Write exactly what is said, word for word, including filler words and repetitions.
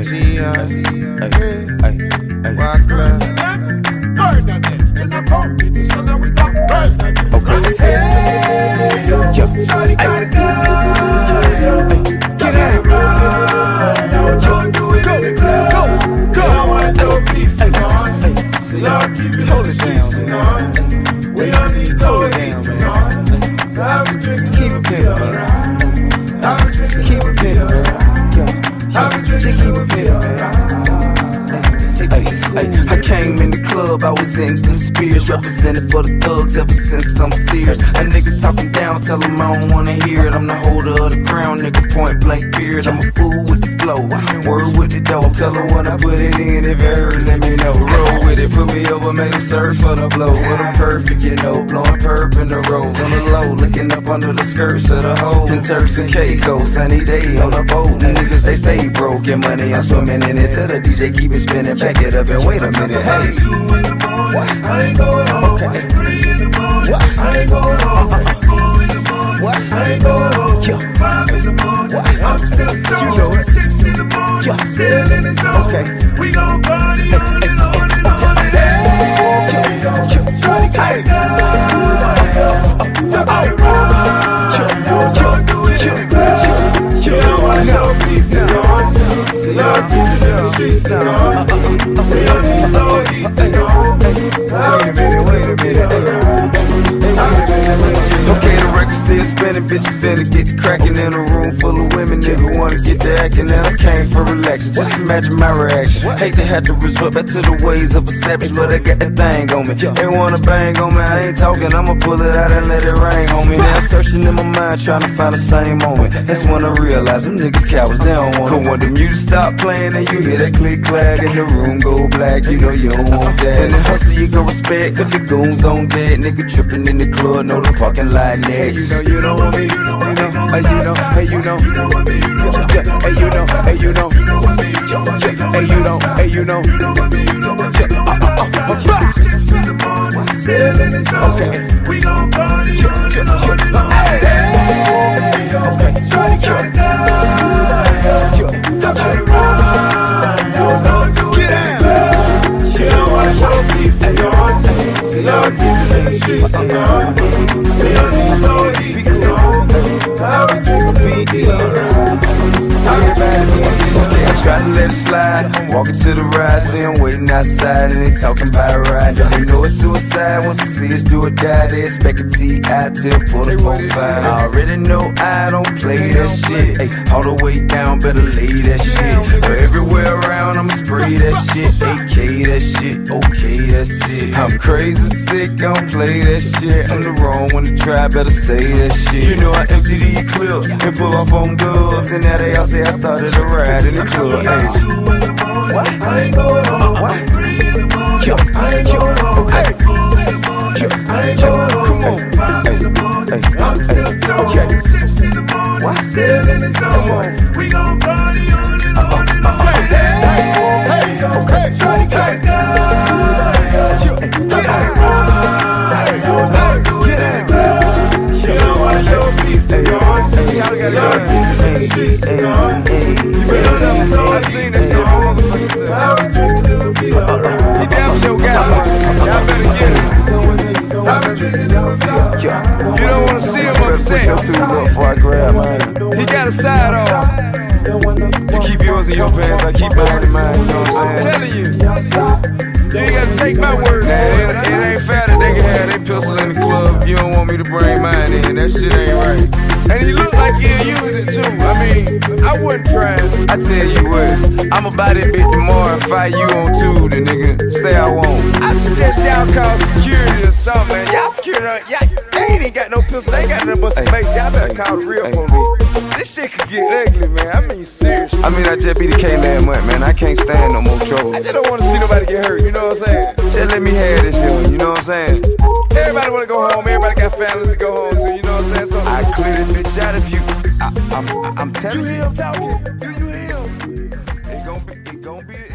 G I, Wyclef. Okay. Hey, yo, shawty gotta go. Get out. Don't do it in the club. Go, I want no beef tonight. So y'all keep it on the streets tonight. We don't need no heat tonight. So I be drinking, keep it pimpin'. I be drinking, keep it pimpin'. I be drinking, keep it pimpin'. Ay, ay, I came in the club, I was in good spirits, represented for the thugs ever since I'm serious. A nigga talking down, tell him I don't wanna hear it. I'm the holder of the crown, nigga, point blank period. I'm a fool with the flow, word with the dough. Tell her when I put it in, if you heard, let me know. Roll with it, put me over, make them search for the blow. With them perfect, you know, blowing perp in the rolls. On the low, looking up under the skirts of the hoes. In Turks and Caicos, sunny day on the boat. Niggas, they stay broke, get money, I'm swimming in it. Tell the D J keep it spinning, back it up and wait a minute. Hey, two in the morning, what? I ain't going home. Okay. Three in the morning, what? I ain't going home. Uh-uh. Four in the morning, what? I ain't going home. Yo. Five in the morning, what? I'm still tall. Six in the morning, yo. Still in the zone. Okay. We gon' party on and on and on. Hey, yo, shawty gotta go. You better ride. Don't do it in the club. You don't want no beef now. So y'all keep it in the streets now. We don't need no heat tonight. Wait a minute, wait a minute. Okay, the record still spinning, bitches finna get the crackin' in a room full of women. Nigga wanna get the actin', and I came for relaxing. Just imagine my reaction. Hate to have to resort back to the ways of a savage, but I got that thing on me. They wanna bang on me, I ain't talking. I'ma pull it out and let it rain on me. Now I'm searching in my mind, trying to find the same moment. That's when I realize them niggas cowards, they don't want it. Cause when the music stop playing and you hear that click clack and the room go black, you know you don't want that. And the hustle you gon' respect, cause the goons on dead. Nigga trippin' in the club, know the parking lot next. Hey, you know, you don't want me, you know, hey, you know, hey, you know, you don't want me, you know, hey, you know, hey, you know, you don't want me, you know, hey, you know, hey, you know, you don't want me, you know, six in the morning, still in the zone. We gon' party on and on and on. Hey, yo, shawty gotta go. You better ride. Don't do it in the club. You don't want no beef tonight. So y'all keep it in the streets tonight. We don't need no heat tonight. So I be drinking beer. I be back. I try to let it slide, walking to the ride, see I'm waiting outside and they talking about a ride. They know it's suicide, once they see us do or die, they expect a T I till pull the four five. I already know I don't play that shit, ay, all the way down, better lay that shit. So everywhere around, I'ma spray that shit, A K that shit, okay, that's it. I'm crazy sick, I don't play that shit. I'm the wrong one to try, better say that shit. You know I empty these clips and pull off on dubs, and now they all say I started a ride in the club. Two in the morning, what? I ain't going home. What? Three in the morning, I ain't going home. Hey. Four in the morning, I ain't going home. Come on. Five in the morning, I'm still tall. Six in the morning, what? Still in the zone. We gon' party on and on and on. Hey, hey, yo, shawty gotta go. You better ride. Don't do it in the club. You don't want no beef tonight. Y'all gotta keep it in the streets tonight. I seen that shit on motherfuckers. I was drinking a little beer. He damn sure got one. Y'all better get it. I was drinking a little beer. You don't wanna see him upset. He got a side on. You keep yours in your pants, I keep mine in mine. You know what I'm saying? I'm telling you. You ain't gotta take my word. Nah, it, it ain't fair that they can have their pistol in the club if you don't want me to bring mine in. That shit ain't right. And he look like he'll use it too. I mean, I wouldn't try it. I tell you what, I'ma buy that bitch tomorrow and fight you on Tuesday, nigga. Say I won't. I suggest y'all call security or something, man. Y'all security, y'all, they ain't even got no pistol. They ain't got nothing but some mace. Y'all better call the real police. This shit could get ugly, man. I mean, seriously. I mean, I just beat the K last month, man. I can't stand no more trouble. I just don't want to see nobody get hurt, you know what I'm saying? Just let me have this shit, you know what I'm saying? Everybody wanna go home. Everybody got families to go home to, you know what I'm saying? So I clear this bitch out if you. I, I'm, I'm telling you. You hear him talking. Do you hear him? It gon' be, it gon' be.